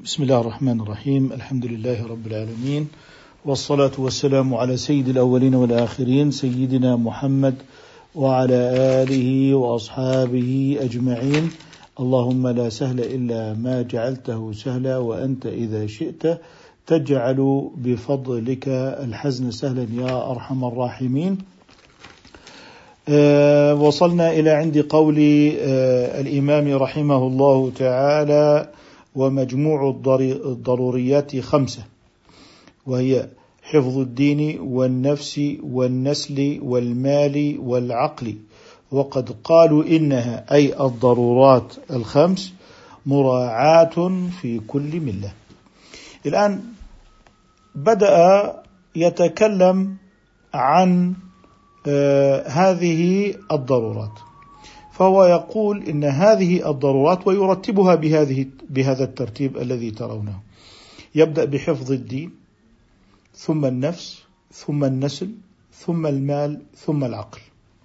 بسم الله الرحمن الرحيم. الحمد لله رب العالمين، والصلاة والسلام على سيد الأولين والآخرين سيدنا محمد وعلى آله وأصحابه أجمعين. اللهم لا سهل إلا ما جعلته سهلا، وأنت إذا شئت تجعل بفضلك الحزن سهلا يا أرحم الراحمين. وصلنا إلى عند قول الإمام رحمه الله تعالى: ومجموع الضروريات 5، وهي حفظ الدين والنفس والنسل والمال والعقل، وقد قالوا إنها أي الضرورات 5 مراعاة في كل ملة. الآن بدأ يتكلم عن هذه الضرورات، فهو يقول إن هذه الضرورات ويرتبها بهذا الترتيب الذي ترونه. يبدأ بحفظ الدين، ثم النفس، ثم النسل، ثم المال، ثم العقل.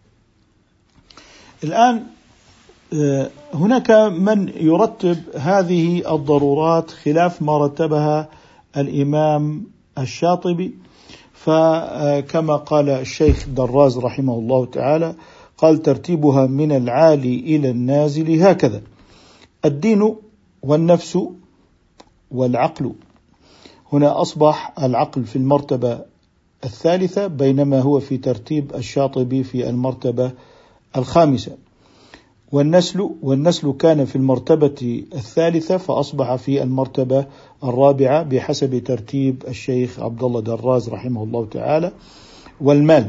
الآن هناك من يرتب هذه الضرورات خلاف ما رتبها الإمام الشاطبي، فكما قال الشيخ دراز رحمه الله تعالى قال: ترتيبها من العالي إلى النازل هكذا: الدين والنفس والعقل. هنا أصبح العقل في المرتبة 3، بينما هو في ترتيب الشاطبي في المرتبة 5. والنسل كان في المرتبة 3 فأصبح في المرتبة 4 بحسب ترتيب الشيخ عبد الله دراز رحمه الله تعالى. والمال،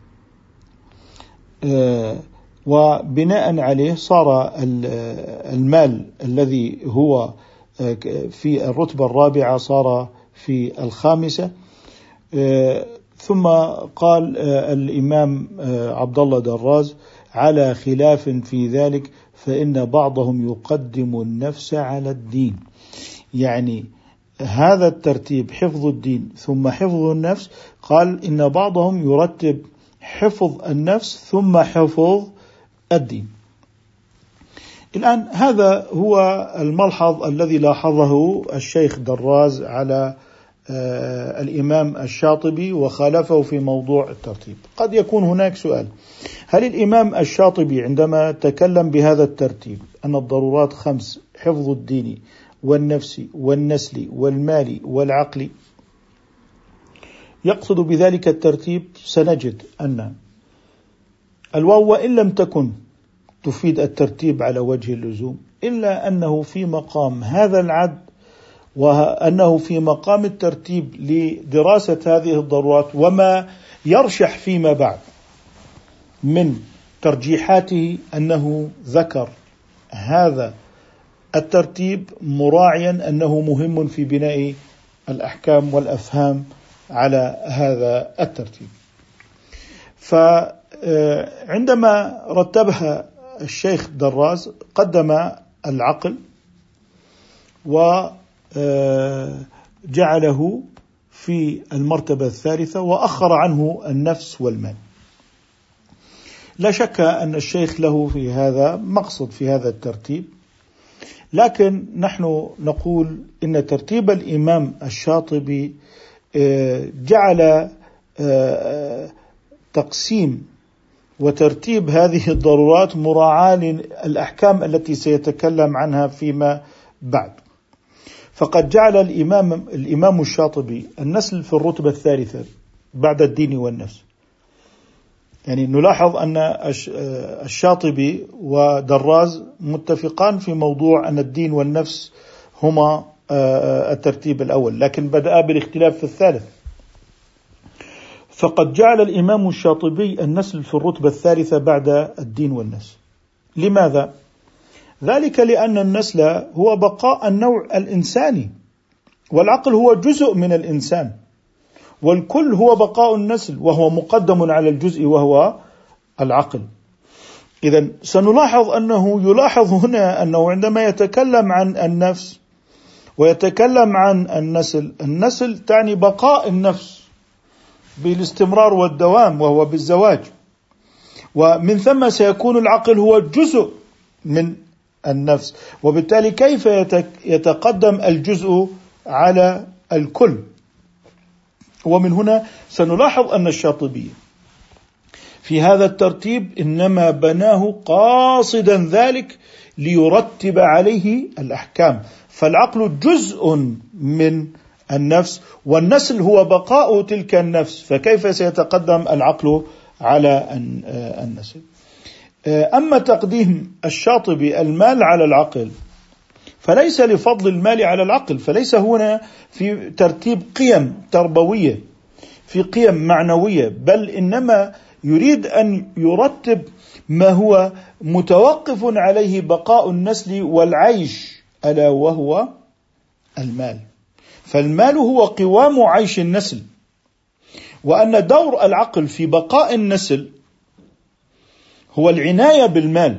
وبناء عليه صار المال الذي هو في الرتبة 4 صار في 5. ثم قال الإمام عبد الله دراز: على خلاف في ذلك، فإن بعضهم يقدم النفس على الدين. يعني هذا الترتيب حفظ الدين ثم حفظ النفس، قال إن بعضهم يرتب حفظ النفس ثم حفظ الدين. الآن هذا هو الملحظ الذي لاحظه الشيخ دراز على الإمام الشاطبي وخالفه في موضوع الترتيب. قد يكون هناك سؤال: هل الإمام الشاطبي عندما تكلم بهذا الترتيب أن الضرورات 5، حفظ الدين والنفس والنسل والمال والعقل، يقصد بذلك الترتيب؟ سنجد أن الواو وإن لم تكن تفيد الترتيب على وجه اللزوم، إلا أنه في مقام هذا العد، وأنه في مقام الترتيب لدراسة هذه الضرورات وما يرشح فيما بعد من ترجيحاته، أنه ذكر هذا الترتيب مراعيا أنه مهم في بناء الأحكام والأفهام على هذا الترتيب. فعندما رتبها الشيخ دراز قدم العقل وجعله في المرتبة 3، وأخر عنه النفس والمال. لا شك أن الشيخ له في هذا مقصد في هذا الترتيب، لكن نحن نقول إن ترتيب الإمام الشاطبي جعل تقسيم وترتيب هذه الضرورات مراعاة للأحكام التي سيتكلم عنها فيما بعد. فقد جعل الإمام الشاطبي النسل في الرتبة 3 بعد الدين والنفس. يعني نلاحظ أن الشاطبي ودراز متفقان في موضوع أن الدين والنفس هما الترتيب الأول، لكن بدأ بالاختلاف في الثالث. فقد جعل الإمام الشاطبي النسل في الرتبة 3 بعد الدين والنفس. لماذا؟ ذلك لأن النسل هو بقاء النوع الإنساني، والعقل هو جزء من الإنسان، والكل هو بقاء النسل، وهو مقدم على الجزء وهو العقل. إذن سنلاحظ أنه يلاحظ هنا أنه عندما يتكلم عن النفس ويتكلم عن النسل تعني بقاء النفس بالاستمرار والدوام، وهو بالزواج، ومن ثم سيكون العقل هو جزء من النفس، وبالتالي كيف يتقدم الجزء على الكل؟ ومن هنا سنلاحظ أن الشاطبي في هذا الترتيب إنما بناه قاصدا ذلك ليرتب عليه الأحكام، فالعقل جزء من النفس والنسل هو بقاء تلك النفس، فكيف سيتقدم العقل على النسل؟ أما تقديم الشاطبي المال على العقل فليس لفضل المال على العقل، فليس هنا في ترتيب قيم تربوية، في قيم معنوية، بل إنما يريد أن يرتب ما هو متوقف عليه بقاء النسل والعيش، ألا وهو المال. فالمال هو قوام عيش النسل، وأن دور العقل في بقاء النسل هو العناية بالمال،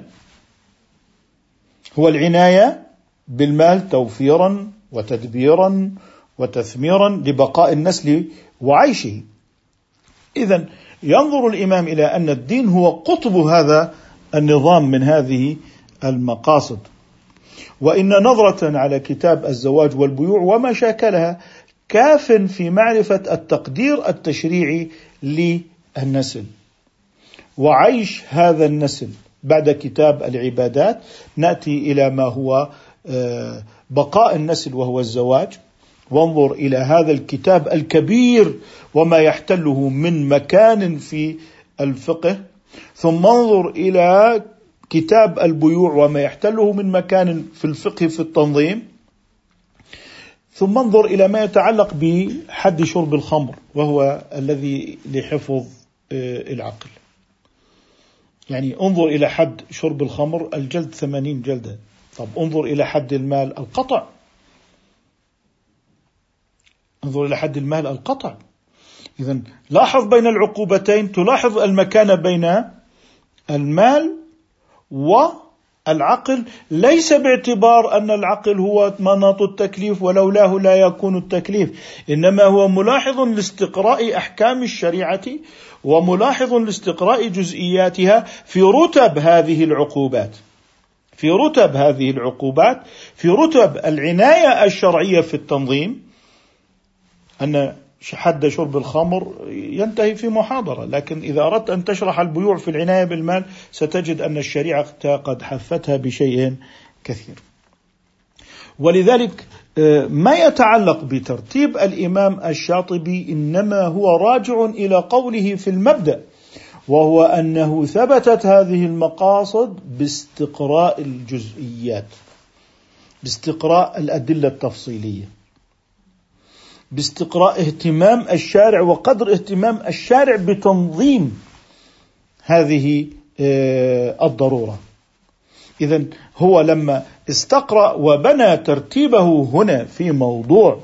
هو العناية بالمال توفيرا وتدبيرا وتثميرا لبقاء النسل وعيشه. إذن ينظر الإمام إلى أن الدين هو قطب هذا النظام من هذه المقاصد. وإن نظرة على كتاب الزواج والبيوع وما شاكلها كاف في معرفة التقدير التشريعي للنسل وعيش هذا النسل. بعد كتاب العبادات نأتي إلى ما هو بقاء النسل وهو الزواج، وانظر إلى هذا الكتاب الكبير وما يحتله من مكان في الفقه، ثم انظر إلى كتاب البيوع وما يحتله من مكان في الفقه في التنظيم، ثم انظر إلى ما يتعلق بحد شرب الخمر وهو الذي لحفظ العقل. يعني انظر إلى حد شرب الخمر الجلد 80 جلدة. طب انظر إلى حد المال القطع، انظر إلى حد المال القطع. إذن لاحظ بين العقوبتين، تلاحظ المكان بين المال والعقل، ليس باعتبار أن العقل هو مناط التكليف ولولاه لا يكون التكليف، إنما هو ملاحظ لاستقراء أحكام الشريعة وملاحظ لاستقراء جزئياتها في رتب هذه العقوبات، في رتب هذه العقوبات، في رتب العناية الشرعية في التنظيم. أن حد شرب الخمر ينتهي في محاضرة، لكن إذا أردت أن تشرح البيوع في العناية بالمال ستجد أن الشريعة قد حفتها بشيء كثير. ولذلك ما يتعلق بترتيب الإمام الشاطبي إنما هو راجع إلى قوله في المبدأ، وهو أنه ثبتت هذه المقاصد باستقراء الجزئيات، باستقراء الأدلة التفصيلية، باستقراء اهتمام الشارع وقدر اهتمام الشارع بتنظيم هذه الضرورة. إذن هو لما استقرأ وبنى ترتيبه هنا في موضوع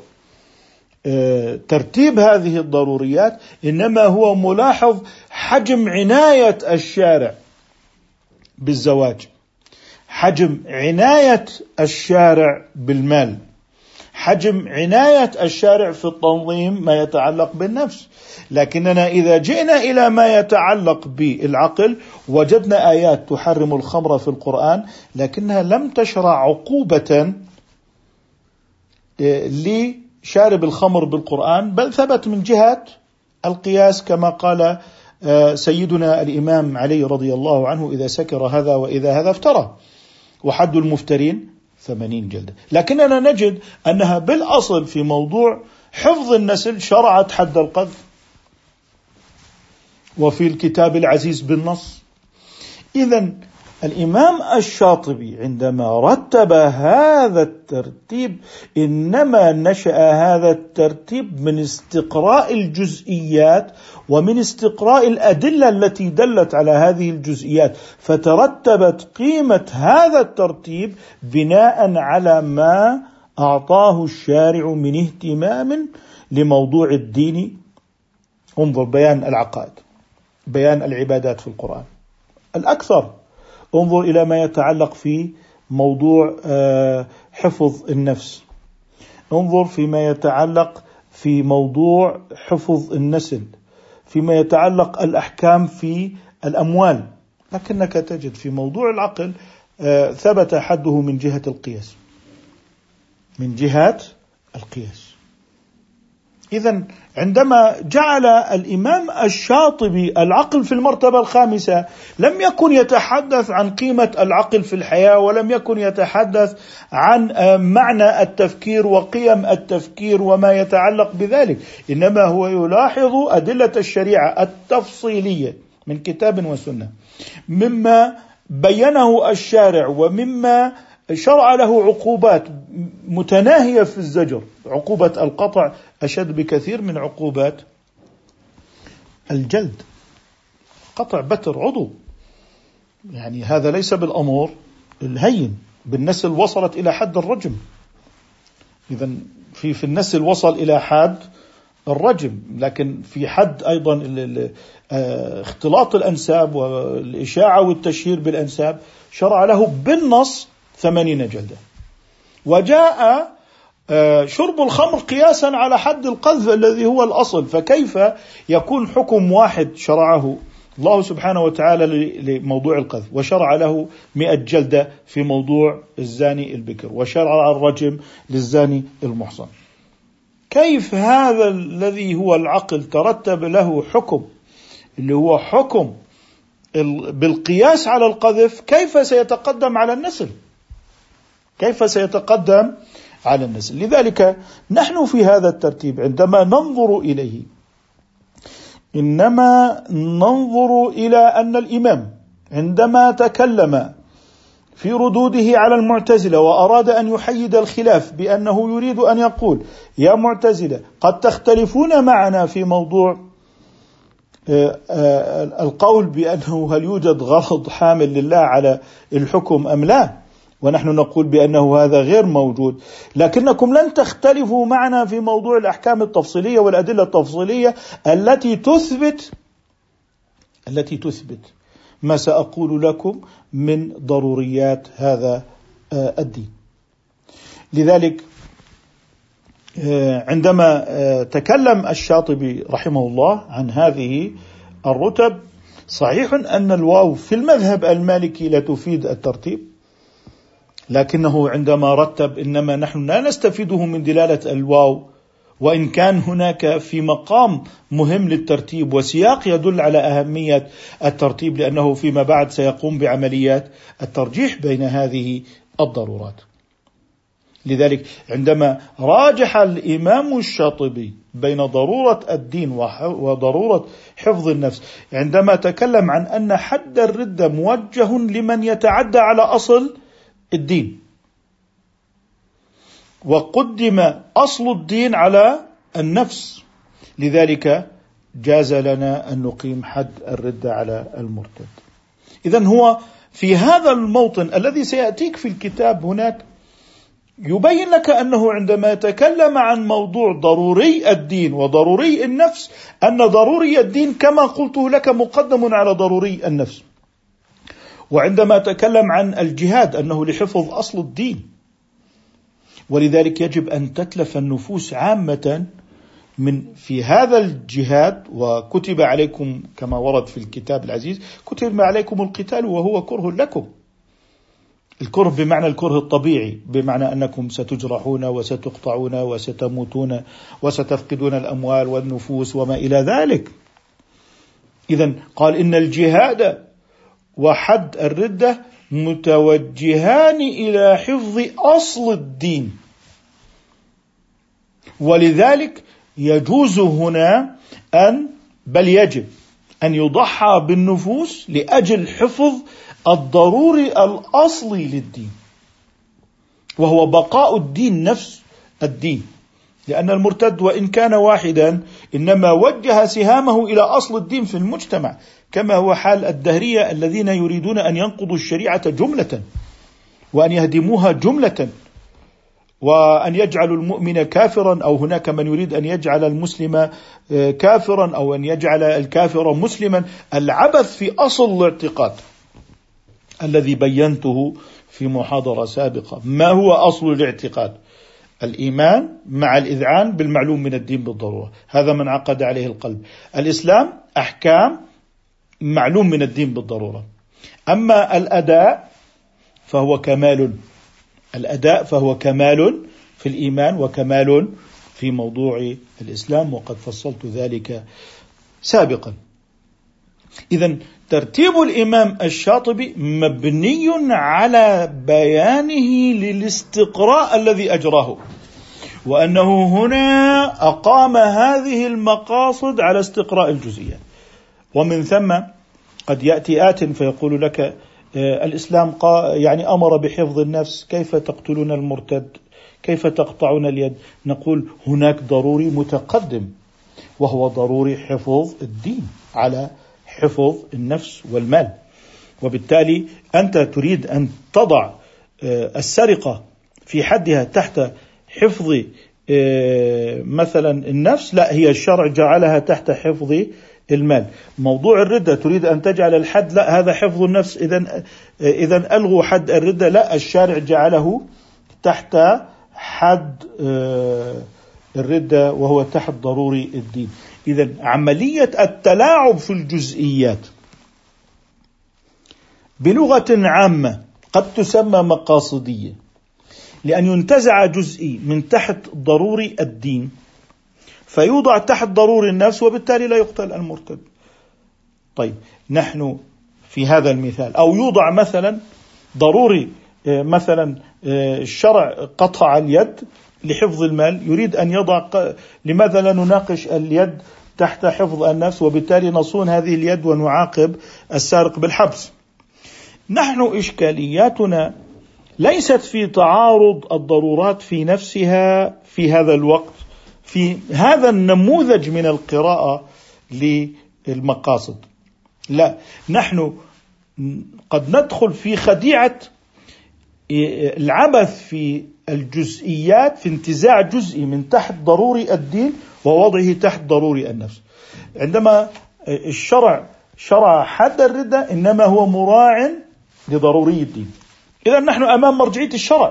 ترتيب هذه الضروريات، إنما هو ملاحظ حجم عناية الشارع بالزواج، حجم عناية الشارع بالمال، حجم عناية الشارع في التنظيم ما يتعلق بالنفس. لكننا إذا جئنا إلى ما يتعلق بالعقل وجدنا آيات تحرم الخمر في القرآن، لكنها لم تشرع عقوبة لشارب الخمر بالقرآن، بل ثبت من جهة القياس كما قال سيدنا الإمام علي رضي الله عنه: إذا سكر هذا وإذا هذا افترى، وحد المفترين 80 جلدة. لكننا نجد أنها بالأصل في موضوع حفظ النسل شرعت حد القذف، وفي الكتاب العزيز بالنص. إذن الإمام الشاطبي عندما رتب هذا الترتيب إنما نشأ هذا الترتيب من استقراء الجزئيات ومن استقراء الأدلة التي دلت على هذه الجزئيات، فترتبت قيمة هذا الترتيب بناء على ما أعطاه الشارع من اهتمام لموضوع الدين. انظر بيان العقائد، بيان العبادات في القرآن الأكثر، انظر إلى ما يتعلق في موضوع حفظ النفس، انظر فيما يتعلق في موضوع حفظ النسل، فيما يتعلق الأحكام في الأموال. لكنك تجد في موضوع العقل ثبت حده من جهة القياس، من جهة القياس. إذن عندما جعل الإمام الشاطبي العقل في المرتبة الخامسة لم يكن يتحدث عن قيمة العقل في الحياة، ولم يكن يتحدث عن معنى التفكير وقيم التفكير وما يتعلق بذلك، إنما هو يلاحظ أدلة الشريعة التفصيلية من كتاب وسنة، مما بينه الشارع ومما شرع له عقوبات متناهية في الزجر. عقوبة القطع أشد بكثير من عقوبات الجلد، قطع بتر عضو، يعني هذا ليس بالأمر الهين. بالنسل وصلت إلى حد الرجم، إذن في النسل وصل إلى حد الرجم، لكن في حد أيضا اختلاط الأنساب والإشاعة والتشهير بالأنساب شرع له بالنص 80 جلدة. وجاء شرب الخمر قياسا على حد القذف الذي هو الأصل، فكيف يكون حكم واحد شرعه الله سبحانه وتعالى لموضوع القذف وشرع له 100 جلدة في موضوع الزاني البكر، وشرع الرجم للزاني المحصن؟ كيف هذا الذي هو العقل ترتب له حكم اللي هو حكم بالقياس على القذف، كيف سيتقدم على النسل؟ كيف سيتقدم على النسل؟ لذلك نحن في هذا الترتيب عندما ننظر إليه إنما ننظر إلى أن الإمام عندما تكلم في ردوده على المعتزلة وأراد أن يحيد الخلاف بأنه يريد أن يقول يا معتزلة قد تختلفون معنا في موضوع القول بأنه هل يوجد غرض حامل لله على الحكم أم لا، ونحن نقول بأنه هذا غير موجود، لكنكم لن تختلفوا معنا في موضوع الأحكام التفصيلية والأدلة التفصيلية التي تثبت ما سأقول لكم من ضروريات هذا الدين. لذلك عندما تكلم الشاطبي رحمه الله عن هذه الرتب، صحيح أن الواو في المذهب المالكي لا تفيد الترتيب، لكنه عندما رتب إنما نحن لا نستفيده من دلالة الواو، وإن كان هناك في مقام مهم للترتيب وسياق يدل على أهمية الترتيب، لأنه فيما بعد سيقوم بعمليات الترجيح بين هذه الضرورات. لذلك عندما راجح الإمام الشاطبي بين ضرورة الدين وضرورة حفظ النفس، عندما تكلم عن أن حد الردة موجه لمن يتعدى على أصل الدين، وقدم أصل الدين على النفس، لذلك جاز لنا أن نقيم حد الردة على المرتد. إذن هو في هذا الموطن الذي سيأتيك في الكتاب هناك يبين لك أنه عندما يتكلم عن موضوع ضروري الدين وضروري النفس، أن ضروري الدين كما قلت لك مقدم على ضروري النفس. وعندما تكلم عن الجهاد أنه لحفظ أصل الدين، ولذلك يجب أن تتلف النفوس عامة من في هذا الجهاد. وكتب عليكم كما ورد في الكتاب العزيز كتب عليكم القتال وهو كره لكم. الكره بمعنى الكره الطبيعي، بمعنى أنكم ستجرحون وستقطعون وستموتون وستفقدون الأموال والنفوس وما إلى ذلك. إذن قال إن الجهاد وحد الردة متوجهان إلى حفظ أصل الدين، ولذلك يجوز هنا بل يجب أن يضحى بالنفوس لأجل حفظ الضروري الأصلي للدين، وهو بقاء الدين نفس الدين. لأن المرتد وإن كان واحدا إنما وجه سهامه إلى أصل الدين في المجتمع، كما هو حال الدهرية الذين يريدون أن ينقضوا الشريعة جملة وأن يهدموها جملة وأن يجعلوا المؤمن كافرا، أو هناك من يريد أن يجعل المسلم كافرا أو أن يجعل الكافر مسلما. العبث في أصل الاعتقاد الذي بينته في محاضرة سابقة. ما هو أصل الاعتقاد؟ الإيمان مع الإذعان بالمعلوم من الدين بالضرورة، هذا من عقد عليه القلب. الإسلام أحكام معلوم من الدين بالضرورة. أما الأداء فهو كمال، الأداء فهو كمال في الإيمان وكمال في موضوع الإسلام، وقد فصلت ذلك سابقا. إذن ترتيب الإمام الشاطبي مبني على بيانه للاستقراء الذي أجراه، وأنه هنا أقام هذه المقاصد على استقراء الجزئيات. ومن ثم قد يأتي آت فيقول لك الإسلام يعني أمر بحفظ النفس، كيف تقتلون المرتد؟ كيف تقطعون اليد؟ نقول هناك ضروري متقدم، وهو ضروري حفظ الدين على حفظ النفس والمال. وبالتالي أنت تريد أن تضع السرقة في حدها تحت حفظ مثلا النفس، لا، هي الشرع جعلها تحت حفظ المال. موضوع الردة تريد أن تجعل الحد، لا، هذا حفظ النفس، إذن ألغوا حد الردة، لا، الشارع جعله تحت حد الردة وهو تحت ضروري الدين. إذن عملية التلاعب في الجزئيات بلغة عامة قد تسمى مقاصدية، لأن ينتزع جزئي من تحت ضروري الدين فيوضع تحت ضروري النفس، وبالتالي لا يقتل المرتد. طيب نحن في هذا المثال، أو يوضع مثلا ضروري مثلا الشرع قطع اليد لحفظ المال، يريد أن يضع، لماذا لا نناقش اليد تحت حفظ النفس وبالتالي نصون هذه اليد ونعاقب السارق بالحبس؟ نحن إشكالياتنا ليست في تعارض الضرورات في نفسها في هذا الوقت، في هذا النموذج من القراءة للمقاصد، لا، نحن قد ندخل في خديعة العبث في الجزئيات، في انتزاع جزئي من تحت ضروري الدين ووضعه تحت ضروري النفس. عندما الشرع شرع حد الردة إنما هو مراع لضروري الدين. إذا نحن أمام مرجعية الشرع.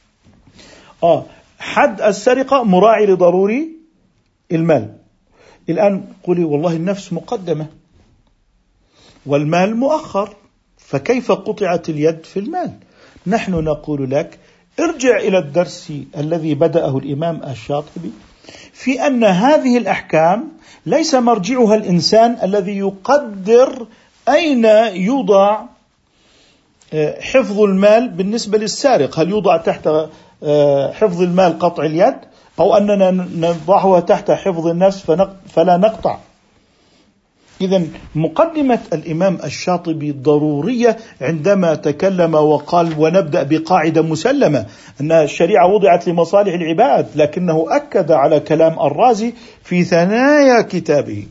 حد السرقة مراعي لضروري المال. الآن قولي والله النفس مقدمة والمال مؤخر، فكيف قطعت اليد في المال؟ نحن نقول لك ارجع إلى الدرس الذي بدأه الإمام الشاطبي في أن هذه الأحكام ليس مرجعها الإنسان الذي يقدر أين يوضع حفظ المال بالنسبة للسارق، هل يوضع تحت حفظ المال قطع اليد، أو أننا نضعها تحت حفظ النفس فلا نقطع. إذن مقدمة الإمام الشاطبي ضرورية عندما تكلم وقال ونبدأ بقاعدة مسلمة أن الشريعة وضعت لمصالح العباد، لكنه أكد على كلام الرازي في ثنايا كتابه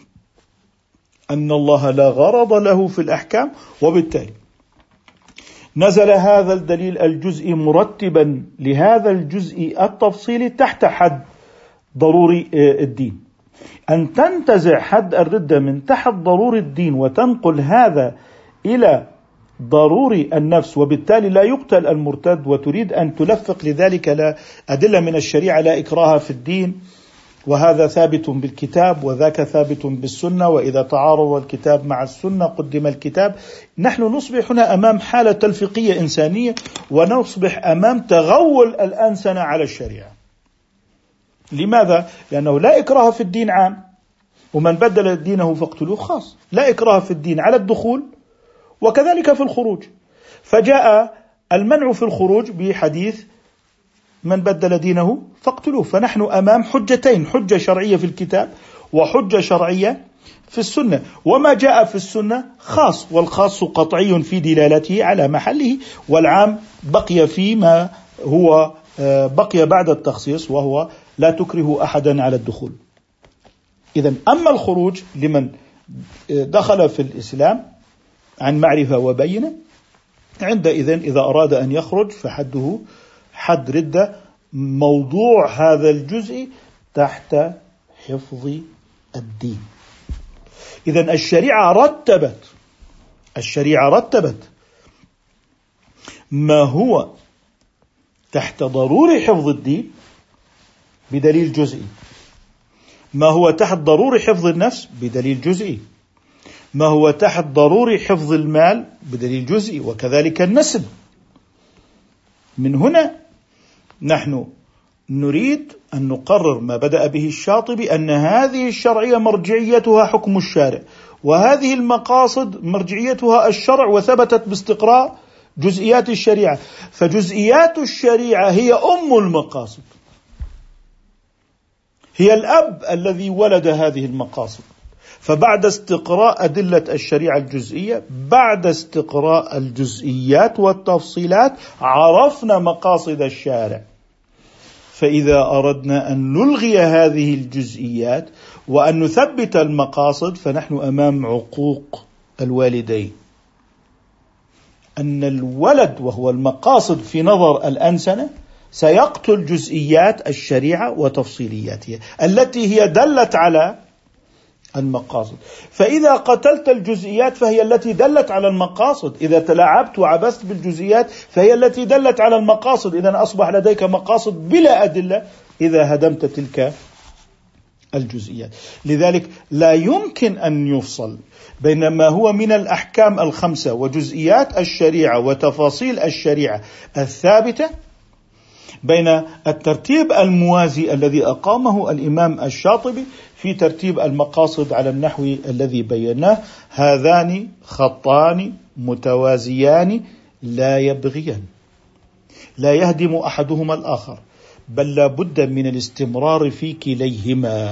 أن الله لا غرض له في الأحكام، وبالتالي نزل هذا الدليل الجزئي مرتبا لهذا الجزء التفصيلي تحت حد ضروري الدين. أن تنتزع حد الردة من تحت ضروري الدين وتنقل هذا إلى ضروري النفس وبالتالي لا يقتل المرتد، وتريد أن تلفق لذلك لا أدلة من الشريعة لا إكراه في الدين، وهذا ثابت بالكتاب وذاك ثابت بالسنة، وإذا تعارض الكتاب مع السنة قدم الكتاب. نحن نصبح هنا أمام حالة تلفيقية إنسانية، ونصبح أمام تغول الأنسنة على الشريعة. لماذا؟ لأنه لا إكراه في الدين عام، ومن بدل دينه فاقتلوه خاص، لا إكراه في الدين على الدخول وكذلك في الخروج، فجاء المنع في الخروج بحديث من بدل دينه فاقتلوه. فنحن أمام حجتين، حجة شرعية في الكتاب وحجة شرعية في السنة، وما جاء في السنة خاص، والخاص قطعي في دلالته على محله، والعام بقي فيما هو بقي بعد التخصيص، وهو لا تكره أحدا على الدخول. إذن أما الخروج لمن دخل في الإسلام عن معرفة وبينة، عندئذ إذا أراد أن يخرج فحده حد ردة. موضوع هذا الجزء تحت حفظ الدين. إذن الشريعة رتبت ما هو تحت ضروري حفظ الدين بدليل جزئي، ما هو تحت ضروري حفظ النفس بدليل جزئي، ما هو تحت ضروري حفظ المال بدليل جزئي، وكذلك النسب من هنا نحن نريد أن نقرر ما بدأ به الشاطبي، أن هذه الشرعية مرجعيتها حكم الشارع، وهذه المقاصد مرجعيتها الشرع، وثبتت باستقراء جزئيات الشريعة. فجزئيات الشريعة هي أم المقاصد، هي الأب الذي ولد هذه المقاصد. فبعد استقراء أدلة الشريعة الجزئية، بعد استقراء الجزئيات والتفصيلات، عرفنا مقاصد الشارع. فإذا أردنا أن نلغي هذه الجزئيات وأن نثبت المقاصد، فنحن أمام عقوق الوالدين. أن الولد وهو المقاصد في نظر الأنسنة سيقتل جزئيات الشريعة وتفصيلياتها التي هي دلت على المقاصد. فإذا قتلت الجزئيات فهي التي دلت على المقاصد، إذا تلاعبت وعبثت بالجزئيات فهي التي دلت على المقاصد. إذن أصبح لديك مقاصد بلا أدلة إذا هدمت تلك الجزئيات. لذلك لا يمكن أن يفصل بين ما هو من الأحكام الخمسة وجزئيات الشريعة وتفاصيل الشريعة الثابتة، بين الترتيب الموازي الذي أقامه الإمام الشاطبي في ترتيب المقاصد على النحو الذي بيناه. هذان خطان متوازيان لا يبغيان، لا يهدم أحدهما الآخر، بل لا بد من الاستمرار في كليهما.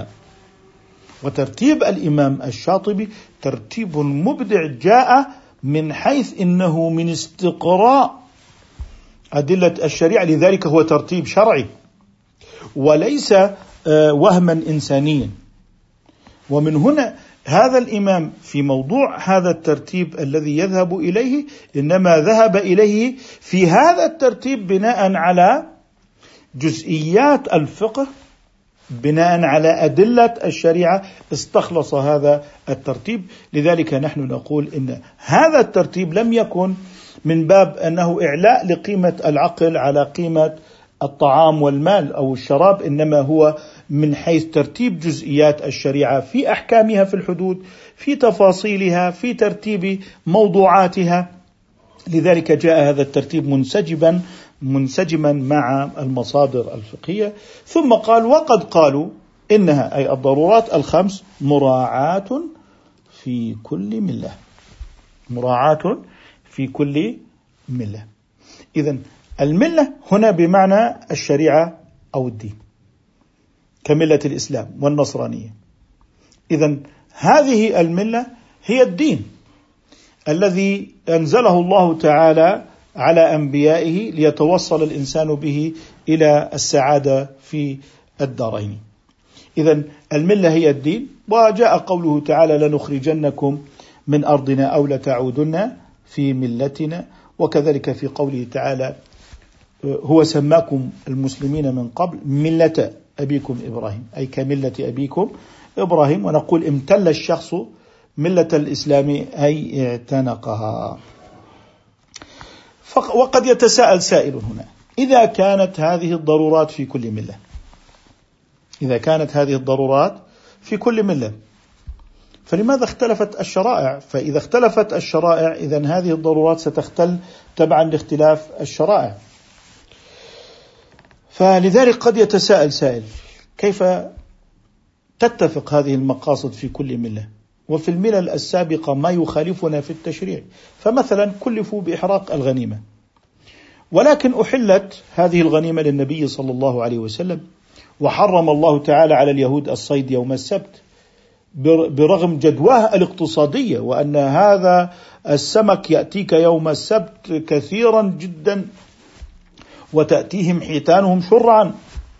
وترتيب الإمام الشاطبي ترتيب مبدع، جاء من حيث إنه من استقراء أدلة الشريعة، لذلك هو ترتيب شرعي وليس وهما إنسانيا. ومن هنا هذا الإمام في موضوع هذا الترتيب الذي يذهب إليه، إنما ذهب إليه في هذا الترتيب بناء على جزئيات الفقه، بناء على أدلة الشريعة استخلص هذا الترتيب. لذلك نحن نقول إن هذا الترتيب لم يكن من باب أنه إعلاء لقيمة العقل على قيمة الطعام والمال أو الشراب، إنما هو من حيث ترتيب جزئيات الشريعة في أحكامها في الحدود، في تفاصيلها، في ترتيب موضوعاتها. لذلك جاء هذا الترتيب منسجما مع المصادر الفقهية. ثم قال: وقد قالوا إنها أي الضرورات الخمس مراعاة في كل ملة، مراعاة في كل ملة. إذن الملة هنا بمعنى الشريعة أو الدين، كملة الإسلام والنصرانية. إذن هذه الملة هي الدين الذي أنزله الله تعالى على أنبيائه ليتوصل الإنسان به إلى السعادة في الدارين. إذن الملة هي الدين. وجاء قوله تعالى: لنخرجنكم من أرضنا أو لتعودن في ملتنا. وكذلك في قوله تعالى: هو سماكم المسلمين من قبل ملة أبيكم إبراهيم، أي كملة أبيكم إبراهيم. ونقول: امتل الشخص ملة الإسلام أي اعتنقها. وقد يتساءل سائل هنا: إذا كانت هذه الضرورات في كل ملة، إذا كانت هذه الضرورات في كل ملة، فلماذا اختلفت الشرائع؟ فإذا اختلفت الشرائع إذن هذه الضرورات ستختل تبعا لاختلاف الشرائع. فلذلك قد يتساءل سائل: كيف تتفق هذه المقاصد في كل ملة وفي الملل السابقة ما يخالفنا في التشريع؟ فمثلا كلفوا بإحراق الغنيمة، ولكن أحلت هذه الغنيمة للنبي صلى الله عليه وسلم، وحرم الله تعالى على اليهود الصيد يوم السبت برغم جدواه الاقتصادية، وأن هذا السمك يأتيك يوم السبت كثيرا جدا وتأتيهم حيتانهم شرعا.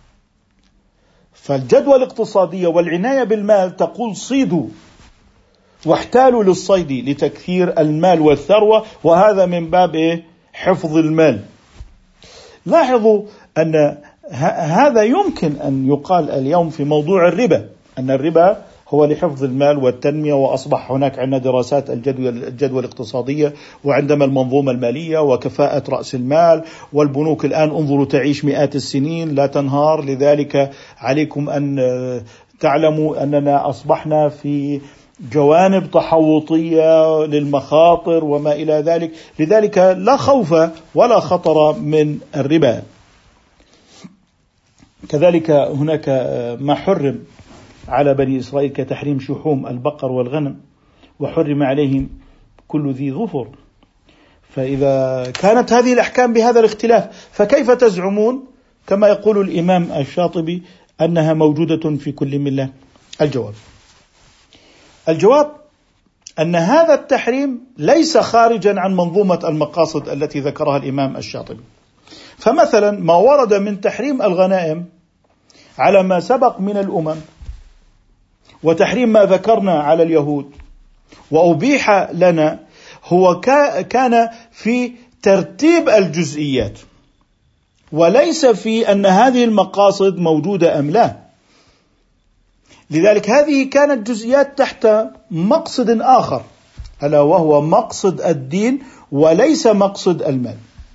فالجدوى الاقتصادية والعناية بالمال تقول: صيدوا واحتالوا للصيد لتكثير المال والثروة، وهذا من باب حفظ المال. لاحظوا أن هذا يمكن أن يقال اليوم في موضوع الربا، أن الربا هو لحفظ المال والتنمية، وأصبح هناك عندنا دراسات الجدوى الاقتصادية، وعندما المنظومة المالية وكفاءة رأس المال، والبنوك الآن انظروا تعيش مئات السنين لا تنهار. لذلك عليكم أن تعلموا أننا أصبحنا في جوانب تحوطية للمخاطر وما إلى ذلك، لذلك لا خوف ولا خطر من الربا. كذلك هناك ما حرم على بني إسرائيل كتحريم شحوم البقر والغنم، وحرم عليهم كل ذي ظفر. فإذا كانت هذه الأحكام بهذا الاختلاف، فكيف تزعمون كما يقول الإمام الشاطبي أنها موجودة في كل ملة؟ الجواب أن هذا التحريم ليس خارجا عن منظومة المقاصد التي ذكرها الإمام الشاطبي. فمثلا ما ورد من تحريم الغنائم على ما سبق من الأمم، وتحريم ما ذكرنا على اليهود، وأبيح لنا، هو كان في ترتيب الجزئيات، وليس في أن هذه المقاصد موجودة أم لا. لذلك هذه كانت جزئيات تحت مقصد آخر، ألا وهو مقصد الدين وليس مقصد المال.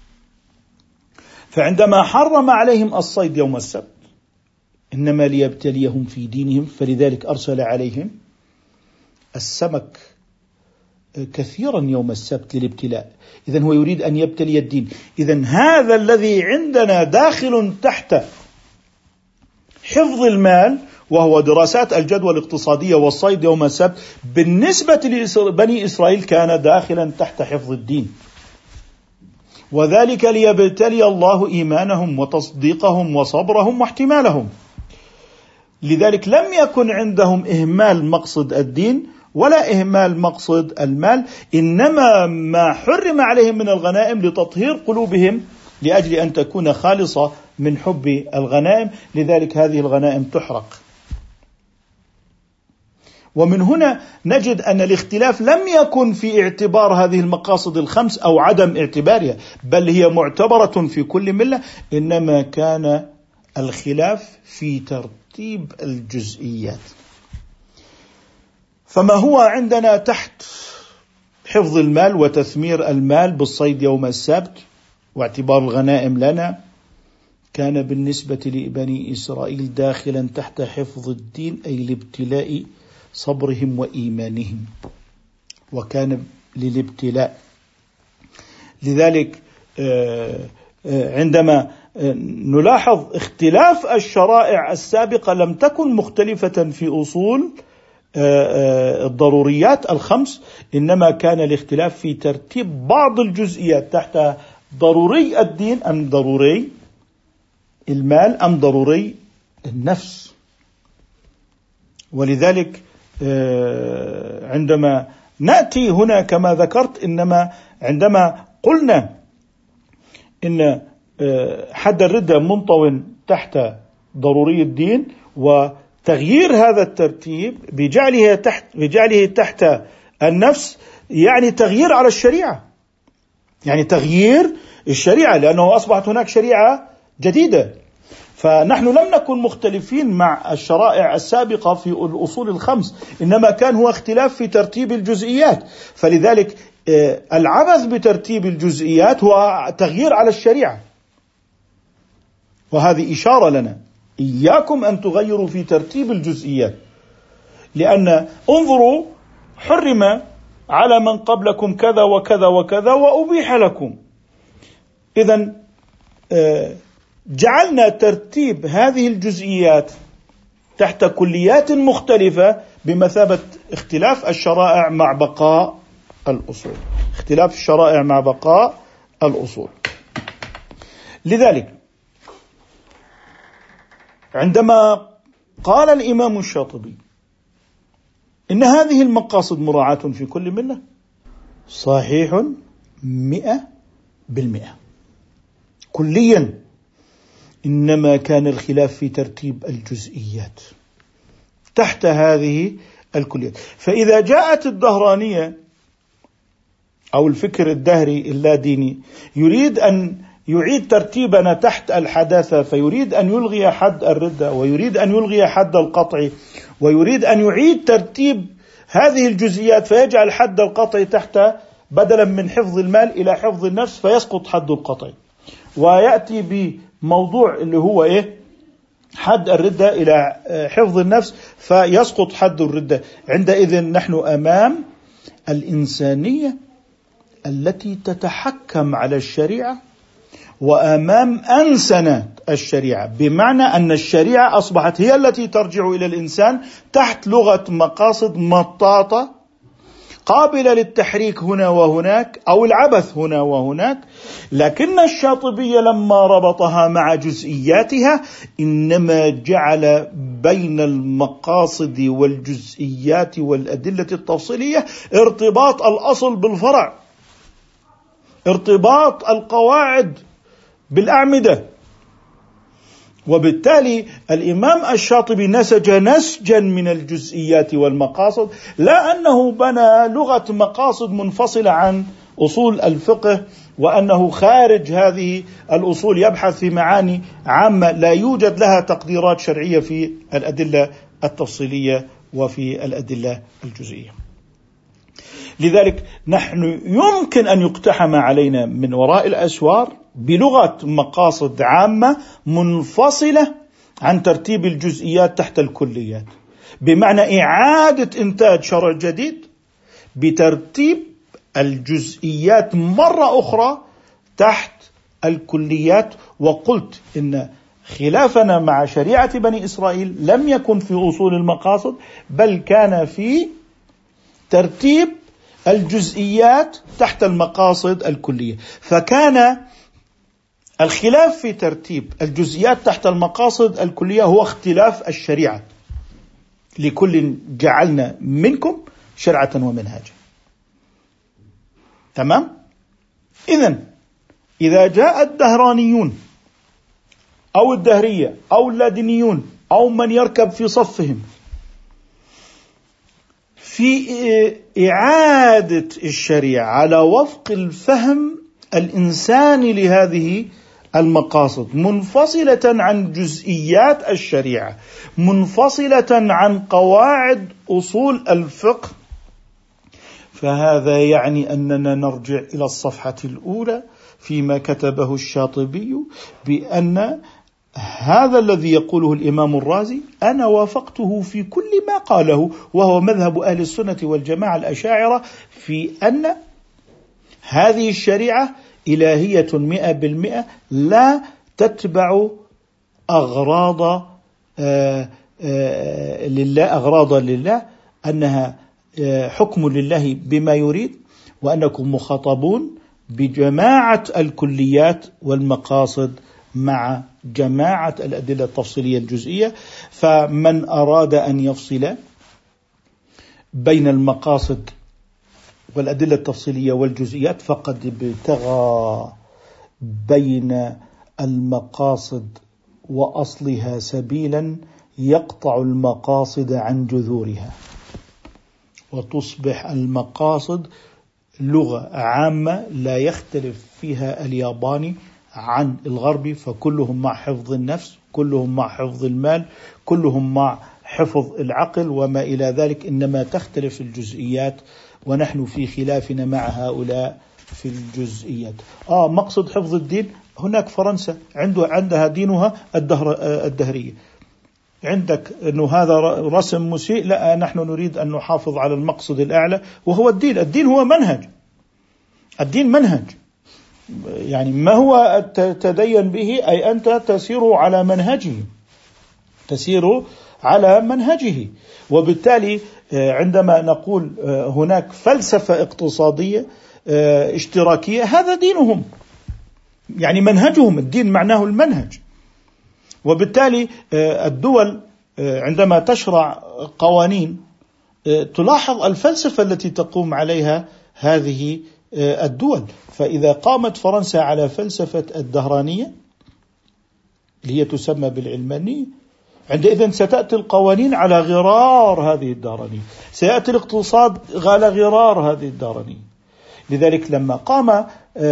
فعندما حرم عليهم الصيد يوم السبت إنما ليبتليهم في دينهم، فلذلك أرسل عليهم السمك كثيرا يوم السبت للابتلاء. إذن هو يريد أن يبتلي الدين. إذن هذا الذي عندنا داخل تحت حفظ المال، وهو دراسات الجدوى الاقتصادية والصيد يوم السبت، بالنسبة لبني إسرائيل كان داخلا تحت حفظ الدين، وذلك ليبتلي الله إيمانهم وتصديقهم وصبرهم واحتمالهم. لذلك لم يكن عندهم إهمال مقصد الدين ولا إهمال مقصد المال، إنما ما حرم عليهم من الغنائم لتطهير قلوبهم لأجل أن تكون خالصة من حب الغنائم، لذلك هذه الغنائم تحرق. ومن هنا نجد أن الاختلاف لم يكن في اعتبار هذه المقاصد الخمس أو عدم اعتبارها، بل هي معتبرة في كل ملة، إنما كان الخلاف في ترتيب الجزئيات. فما هو عندنا تحت حفظ المال وتثمير المال بالصيد يوم السبت واعتبار الغنائم لنا، كان بالنسبة لبني إسرائيل داخلا تحت حفظ الدين، أي لابتلاء صبرهم وإيمانهم، وكان للابتلاء. لذلك عندما نلاحظ اختلاف الشرائع السابقة لم تكن مختلفة في أصول الضروريات الخمس، إنما كان الاختلاف في ترتيب بعض الجزئيات تحت ضروري الدين أم ضروري المال أم ضروري النفس. ولذلك عندما نأتي هنا كما ذكرت، إنما عندما قلنا إن حد الردة منطو تحت ضروري الدين، وتغيير هذا الترتيب بجعله تحت النفس يعني تغيير على الشريعة، يعني تغيير الشريعة، لأنه أصبحت هناك شريعة جديدة. فنحن لم نكن مختلفين مع الشرائع السابقة في الأصول الخمس، إنما كان هو اختلاف في ترتيب الجزئيات. فلذلك العبث بترتيب الجزئيات هو تغيير على الشريعة، وهذه إشارة لنا إياكم أن تغيروا في ترتيب الجزئيات، لأن انظروا حرم على من قبلكم كذا وكذا وكذا وأبيح لكم. إذن جعلنا ترتيب هذه الجزئيات تحت كليات مختلفة بمثابة اختلاف الشرائع مع بقاء الأصول، اختلاف الشرائع مع بقاء الأصول. لذلك عندما قال الإمام الشاطبي إن هذه المقاصد مراعاة في كل ملة، صحيح 100% كليا، إنما كان الخلاف في ترتيب الجزئيات تحت هذه الكليات. فإذا جاءت الدهرانية أو الفكر الدهري اللاديني يريد أن يعيد ترتيبنا تحت الحداثة، فيريد أن يلغي حد الردة، ويريد أن يلغي حد القطع، ويريد أن يعيد ترتيب هذه الجزئيات، فيجعل حد القطع تحت بدلا من حفظ المال إلى حفظ النفس، فيسقط حد القطع، ويأتي بموضوع اللي هو حد الردة إلى حفظ النفس فيسقط حد الردة. عندئذ نحن أمام الإنسانية التي تتحكم على الشريعة وأمام أنسنة الشريعة، بمعنى أن الشريعة أصبحت هي التي ترجع إلى الإنسان تحت لغة مقاصد مطاطة قابلة للتحريك هنا وهناك أو العبث هنا وهناك. لكن الشاطبي لما ربطها مع جزئياتها إنما جعل بين المقاصد والجزئيات والأدلة التفصيلية ارتباط الأصل بالفرع، ارتباط القواعد بالأعمدة. وبالتالي الإمام الشاطبي نسج نسجا من الجزئيات والمقاصد، لا أنه بنى لغة مقاصد منفصلة عن أصول الفقه وأنه خارج هذه الأصول يبحث في معاني عامة لا يوجد لها تقديرات شرعية في الأدلة التفصيلية وفي الأدلة الجزئية. لذلك نحن يمكن أن يقتحم علينا من وراء الأسوار بلغة مقاصد عامة منفصلة عن ترتيب الجزئيات تحت الكليات، بمعنى إعادة إنتاج شرع جديد بترتيب الجزئيات مرة أخرى تحت الكليات. وقلت إن خلافنا مع شريعة بني إسرائيل لم يكن في أصول المقاصد، بل كان في ترتيب الجزئيات تحت المقاصد الكلية. فكان الخلاف في ترتيب الجزئيات تحت المقاصد الكلية هو اختلاف الشريعة، لكل جعلنا منكم شرعة ومنهاجا. تمام؟ إذا جاء الدهرانيون أو الدهرية أو اللادينيون أو من يركب في صفهم في إعادة الشريعة على وفق الفهم الإنساني لهذه المقاصد، منفصلة عن جزئيات الشريعة، منفصلة عن قواعد أصول الفقه، فهذا يعني أننا نرجع إلى الصفحة الأولى فيما كتبه الشاطبي بأن هذا الذي يقوله الإمام الرازي أنا وافقته في كل ما قاله، وهو مذهب أهل السنة والجماعة الأشاعرة في أن هذه الشريعة إلهية 100%، لا تتبع أغراض لله، أنها حكم لله بما يريد، وأنكم مخاطبون بجماعة الكليات والمقاصد مع جماعة الأدلة التفصيلية الجزئية. فمن أراد أن يفصل بين المقاصد والأدلة التفصيلية والجزئيات فقد ابتغى بين المقاصد وأصلها سبيلا يقطع المقاصد عن جذورها، وتصبح المقاصد لغة عامة لا يختلف فيها الياباني عن الغربي، فكلهم مع حفظ النفس، كلهم مع حفظ المال، كلهم مع حفظ العقل وما إلى ذلك، إنما تختلف الجزئيات، ونحن في خلافنا مع هؤلاء في الجزئيات. مقصد حفظ الدين، هناك فرنسا عندها دينها الدهرية، عندك أنه هذا رسم مسيء، لا نحن نريد أن نحافظ على المقصد الأعلى وهو الدين. الدين هو منهج، الدين منهج، يعني ما هو تدين به أي أنت تسير على منهجه، تسير على منهجه. وبالتالي عندما نقول هناك فلسفة اقتصادية اشتراكية، هذا دينهم، يعني منهجهم، الدين معناه المنهج. وبالتالي الدول عندما تشرع قوانين تلاحظ الفلسفة التي تقوم عليها هذه الدول. فإذا قامت فرنسا على فلسفة الدهرانية اللي هي تسمى بالعلمانية، عندئذ ستأتي القوانين على غرار هذه الدهرانية، سيأتي الاقتصاد على غرار هذه الدهرانية. لذلك لما قام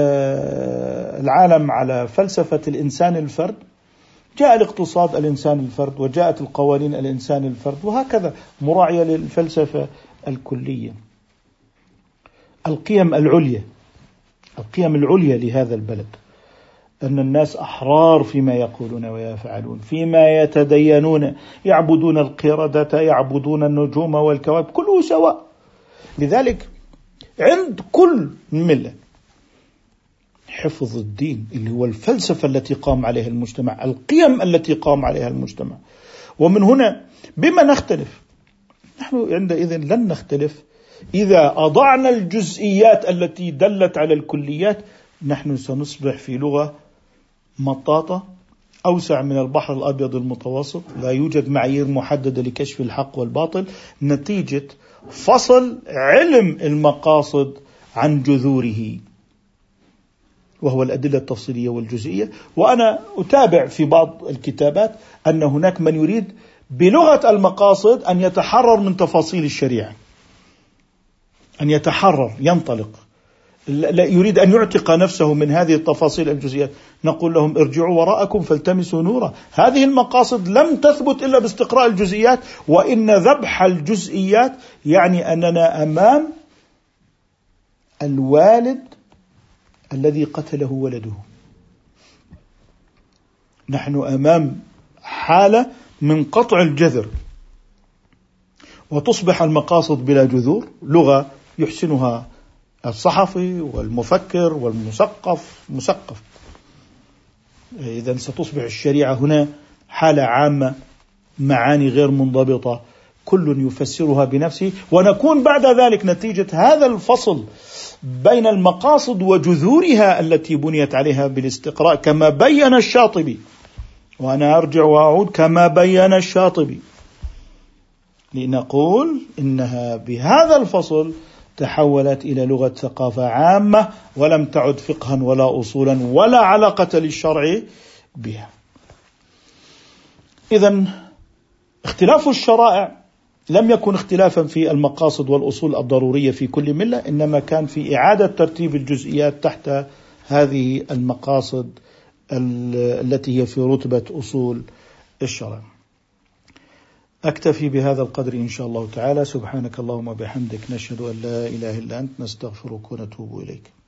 العالم على فلسفة الإنسان الفرد، جاء الاقتصاد الإنسان الفرد، وجاءت القوانين الإنسان الفرد، وهكذا مراعية للفلسفة الكلية. القيم العليا لهذا البلد، أن الناس أحرار فيما يقولون ويفعلون، فيما يتدينون، يعبدون القردة، يعبدون النجوم والكواكب، كله سواء. لذلك عند كل ملة حفظ الدين اللي هو الفلسفة التي قام عليها المجتمع، القيم التي قام عليها المجتمع. ومن هنا بما نختلف؟ نحن عندئذ لن نختلف إذا أضعنا الجزئيات التي دلت على الكليات. نحن سنصبح في لغة مطاطة أوسع من البحر الأبيض المتوسط، لا يوجد معايير محددة لكشف الحق والباطل، نتيجة فصل علم المقاصد عن جذوره، وهو الأدلة التفصيلية والجزئية. وأنا أتابع في بعض الكتابات أن هناك من يريد بلغة المقاصد أن يتحرر من تفاصيل الشريعة، أن يتحرر، ينطلق، لا يريد أن يعتق نفسه من هذه التفاصيل الجزئيات. نقول لهم ارجعوا وراءكم فالتمسوا نورا. هذه المقاصد لم تثبت إلا باستقراء الجزئيات، وإن ذبح الجزئيات يعني أننا أمام الوالد الذي قتله ولده. نحن أمام حالة من قطع الجذر، وتصبح المقاصد بلا جذور، لغة يحسنها الصحفي والمفكر والمثقف. إذن ستصبح الشريعة هنا حالة عامة، معاني غير منضبطة، كل يفسرها بنفسه، ونكون بعد ذلك نتيجة هذا الفصل بين المقاصد وجذورها التي بنيت عليها بالاستقراء، كما بين الشاطبي. وأنا أرجع وأعود كما بين الشاطبي، لنقول إنها بهذا الفصل تحولت إلى لغة ثقافة عامة، ولم تعد فقها ولا أصولا ولا علاقة للشرع بها. إذن اختلاف الشرائع لم يكن اختلافا في المقاصد والأصول الضرورية في كل ملة، إنما كان في إعادة ترتيب الجزئيات تحت هذه المقاصد التي هي في رتبة أصول الشرع. أكتفي بهذا القدر إن شاء الله تعالى. سبحانك اللهم وبحمدك، نشهد أن لا إله إلا أنت، نستغفرك ونتوب إليك.